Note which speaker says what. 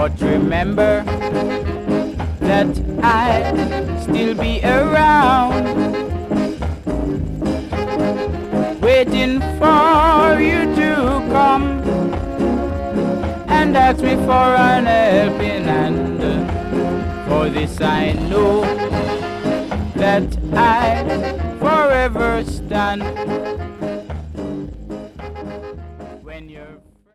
Speaker 1: But remember that I'll still be around, waiting for you to come and ask me for an helping hand. For this I know that I forever stand.